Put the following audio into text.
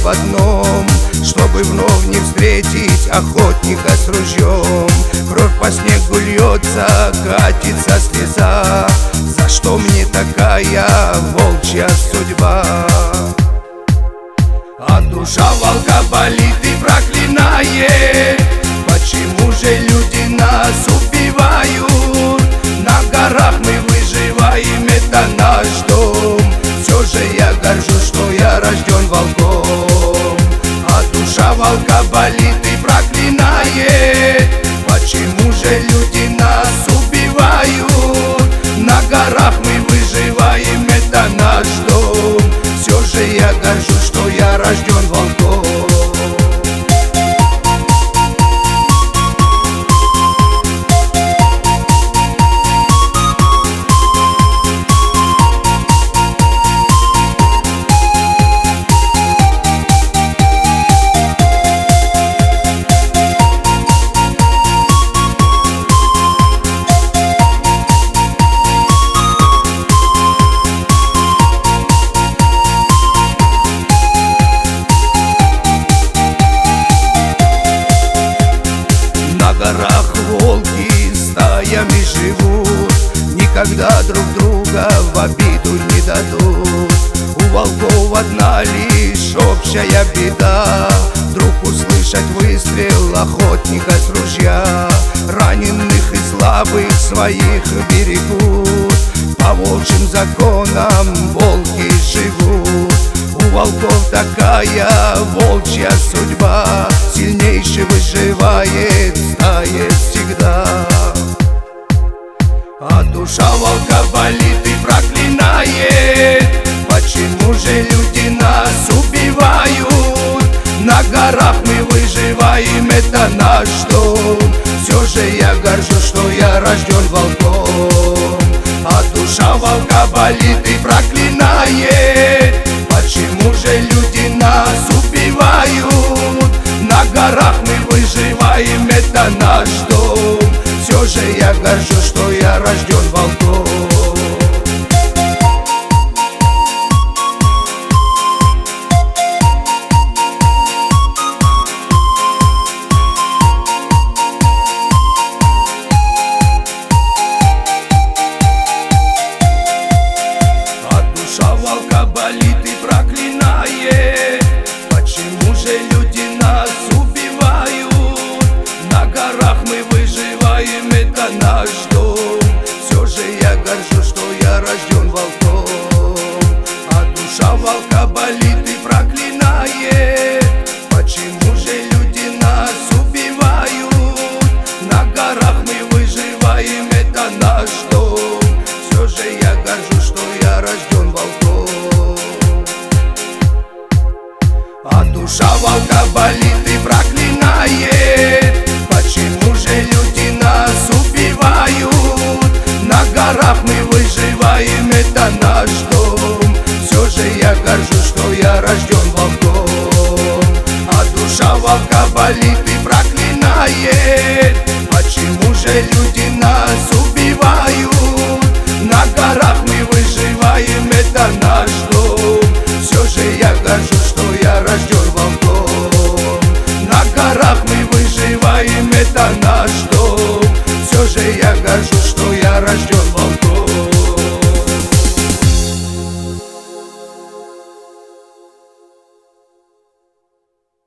об одном, чтобы вновь не встретить охотника с ружьем. Кровь по снегу льется, катится слеза. За что мне такая волчья судьба? А душа волка болит и проклинает: почему же люди нас убивают? На горах мы выживаем, это наш дом. Все же я горжусь, что я рожден волком. А душа волка болит и проклинает: почему же люди нас убивают? На горах мы выживаем, это наш дом. Все же я горжусь, что я рожден волком. Волки стаями живут, никогда друг друга в обиду не дадут. У волков одна лишь общая беда: вдруг услышать выстрел охотника с ружья. Раненых и слабых своих берегут, по волчьим законам волки живут. У волков такая волчья судьба: сильнейший выживает в стае всегда. А душа волка болит и проклинает: почему же люди нас убивают? На горах мы выживаем, это наш дом. Все же я горжусь, что я рожден волком. А душа волка болит и проклинает: почему же люди нас убивают? На горах мы выживаем, это наш дом. Все же я горжусь, что я рожден волком. Волка болит и проклинает: почему же люди нас убивают? На горах мы выживаем, это наш дом. Все же я горжусь, что я рожден волком. А душа волка болит и проклинает: почему же люди нас убивают? На горах мы выживаем, это наш дом. Все же я горжусь, что я рожден волком. А душа волка болит и проклинает: почему же люди нас убивают? На горах мы выживаем, это наш дом. Все же я горжусь, что я рожден волком. А душа волка болит и проклинает: почему же люди нас убивают? На горах мы выживаем, это наш дом. Все же я горжусь, что я рожден волком. На горах мы выживаем, это наш дом. Все же я горжусь, что я рожден